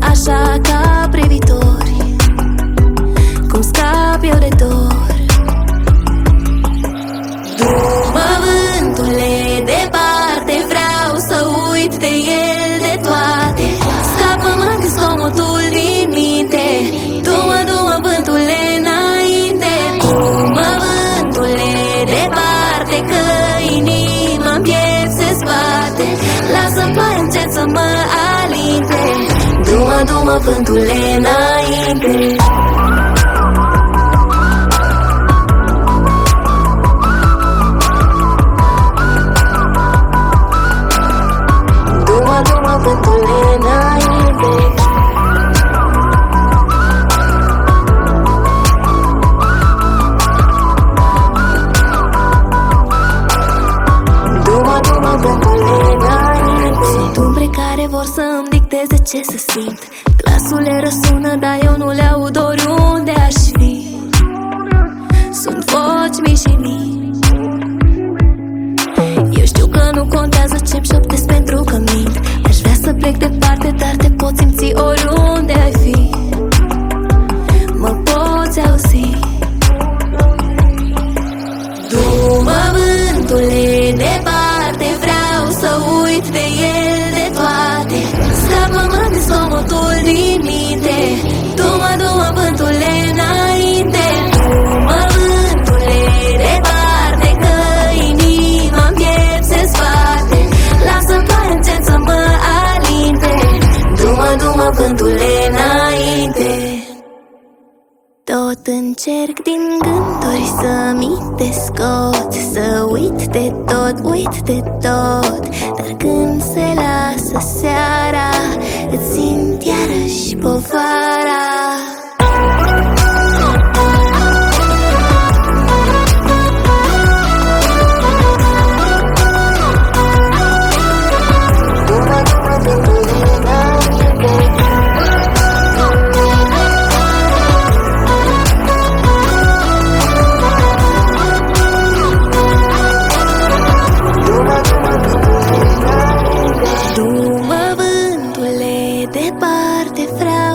așa ca privitori, cum scap eu de dor. Du-mă, vântule, departe, vreau să uit de el, de toate. Scapă-mă din zgomotul din minte. Du-mă, vântule, înainte. Du-mă, vântule, departe, că inima-mi pierd se spate. Lasă-mi ploaia încet să mă alinte. Du-mă, vântule, înainte. Sunt umbre care vor să-mi dicteze ce să simt. Glasurile răsună, dar eu nu le aud oriunde aș fi. Sunt voci mii și mii. Eu știu că nu contează ce-mi șoptesc pentru că mint. Aș vrea să plec departe, dar te pot simți oriunde ai fi. Mă poți auzi. Du-mă, vântule, departe, vreau să uit de el, de toate. Scapă-mă din zgomotul din minte. Du-mă, vântule, înainte. Du-mă, vântule, departe, că inima-mi pierd se spate. Lasă-mi ploaia încet să mă alinte. Du-mă, vântule, înainte. Tot încerc din gânduri să mi te scot, să uit de tot, dar când se lasă seara, îți simt iarăși povara. Du-mă, vântule, departe, vreau